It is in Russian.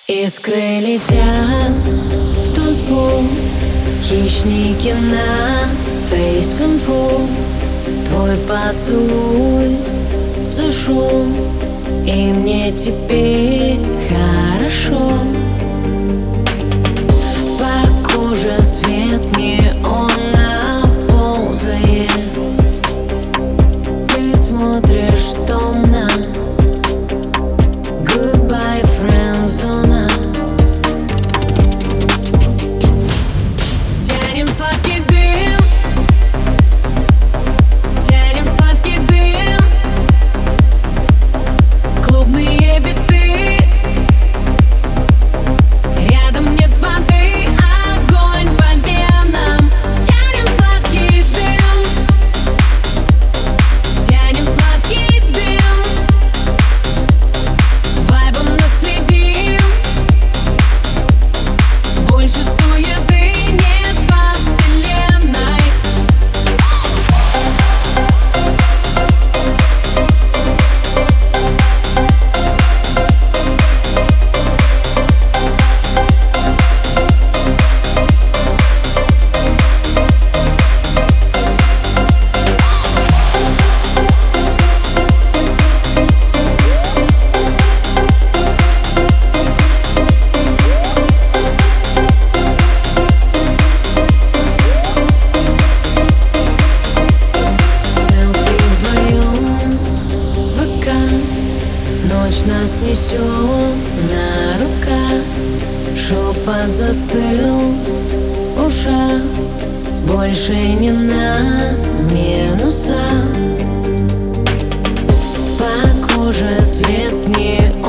Искры летят в танцпол, хищники на face control. Твой поцелуй зашел, и мне теперь хорошо. По коже свет неона ползает. Ты смотришь томно. Goodbye, friendzone. Тянем сладкий дым, тянем сладкий дым. Клубные биты, рядом нет воды, огонь по венам. Тянем сладкий дым, тянем сладкий дым. Вайбом наследим, больше суеты нет во вселенной. Ночь нас несет на руках, шепот застыл в ушах. Больше не на минусах. По коже свет не